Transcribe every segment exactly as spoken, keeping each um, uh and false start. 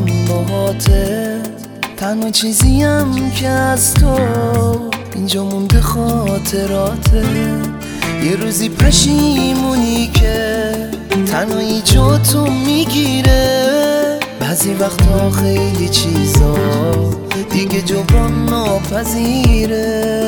باهاته، تنها چیزیم که از تو اینجا مونده خاطراته. یه روزی پشیمونی که تنهایی جا تو میگیره، بعضی وقتا خیلی چیزا دیگه جبران ناپذیره.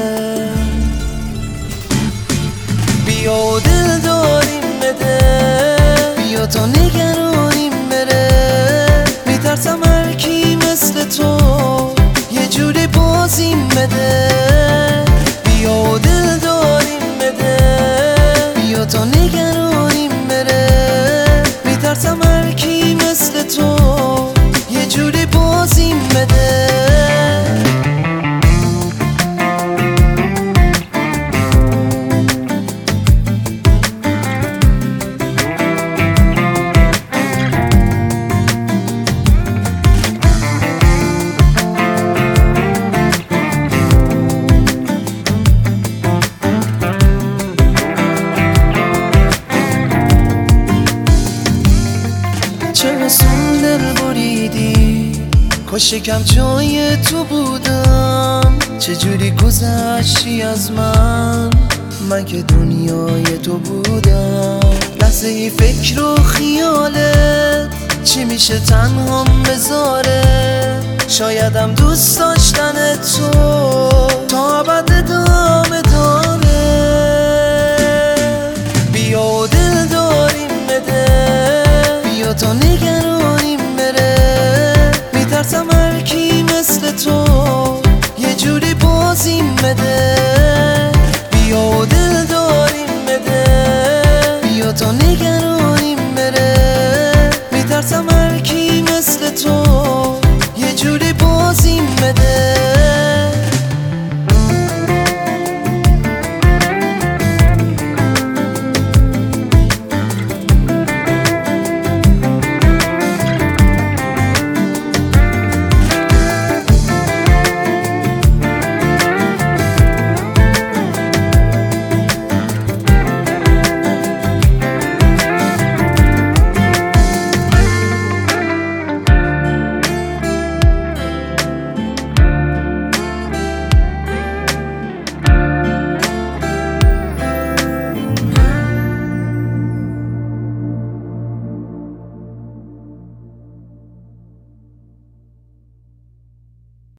بیا و دل داریم بده، بیا تا نگرانیم بره. میترسم هر کی مثل تو یه جوری بازیم بده. بیا و دل داریم بده، بیا تا نگرانیم بره. میترسم هر کی مثل تو یه جوری بازیم بده. چرا سون دل بریدی؟ کاش یکم جای تو بودم. چجوری گذشتی از من، من که دنیای تو بودم. لحظه ای فکر و خیالت چی میشه تنها بذاره. شایدم دوست داشتن تو تا ابد ادامه